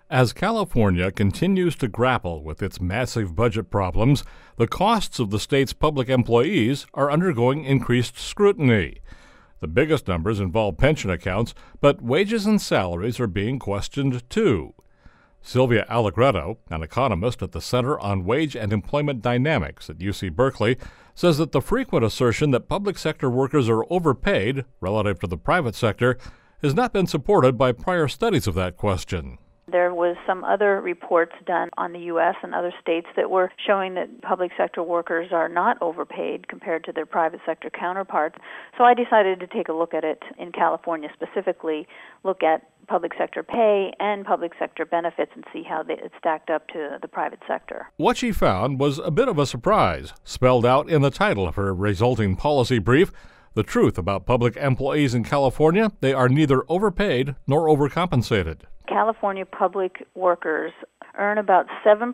As California continues to grapple with its massive budget problems, the costs of the state's public employees are undergoing increased scrutiny. The biggest numbers involve pension accounts, but wages and salaries are being questioned too. Sylvia Allegretto, an economist at the Center on Wage and Employment Dynamics at UC Berkeley, says that the frequent assertion that public sector workers are overpaid relative to the private sector has not been supported by prior studies of that question. There was some other reports done on the U.S. and other states that were showing that public sector workers are not overpaid compared to their private sector counterparts. So I decided to take a look at it in California specifically, look at public sector pay and public sector benefits and see how it stacked up to the private sector. What she found was a bit of a surprise, spelled out in the title of her resulting policy brief. The truth about public employees in California: they are neither overpaid nor overcompensated. California public workers earn about 7%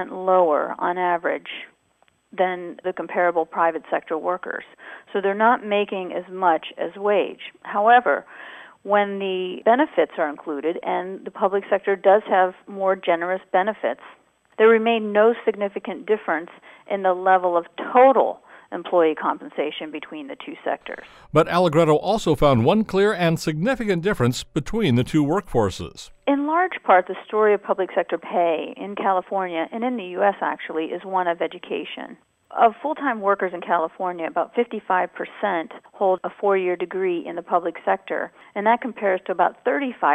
lower on average than the comparable private sector workers. So they're not making as much as wage. However, when the benefits are included, and the public sector does have more generous benefits, there remain no significant difference in the level of total employee compensation between the two sectors. But Allegretto also found one clear and significant difference between the two workforces. In large part, the story of public sector pay in California, and in the U.S. actually, is one of education. Of full-time workers in California, about 55% hold a 4-year degree in the public sector, and that compares to about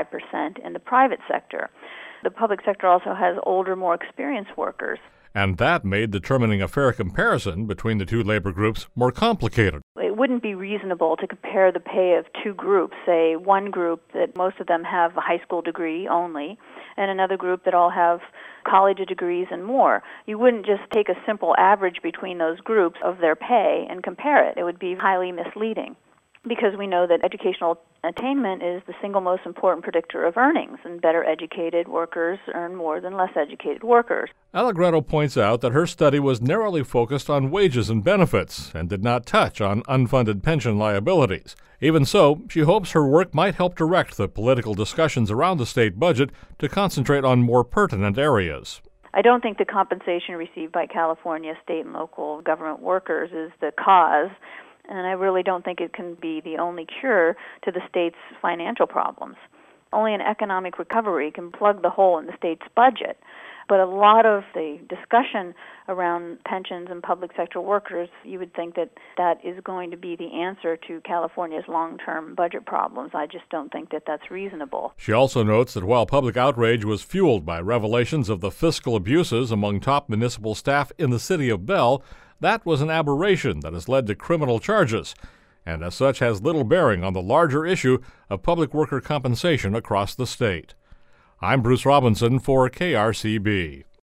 35% in the private sector. The public sector also has older, more experienced workers. And that made determining a fair comparison between the two labor groups more complicated. It wouldn't be reasonable to compare the pay of two groups, say one group that most of them have a high school degree only, and another group that all have college degrees and more. You wouldn't just take a simple average between those groups of their pay and compare it. It would be highly misleading, because we know that educational attainment is the single most important predictor of earnings, and better educated workers earn more than less educated workers. Allegretto points out that her study was narrowly focused on wages and benefits and did not touch on unfunded pension liabilities. Even so, she hopes her work might help direct the political discussions around the state budget to concentrate on more pertinent areas. I don't think the compensation received by California state and local government workers is the cause, and I really don't think it can be the only cure to the state's financial problems. Only an economic recovery can plug the hole in the state's budget. But a lot of the discussion around pensions and public sector workers, you would think that that is going to be the answer to California's long-term budget problems. I just don't think that that's reasonable. She also notes that while public outrage was fueled by revelations of the fiscal abuses among top municipal staff in the city of Bell, that was an aberration that has led to criminal charges, and as such has little bearing on the larger issue of public worker compensation across the state. I'm Bruce Robinson for KRCB.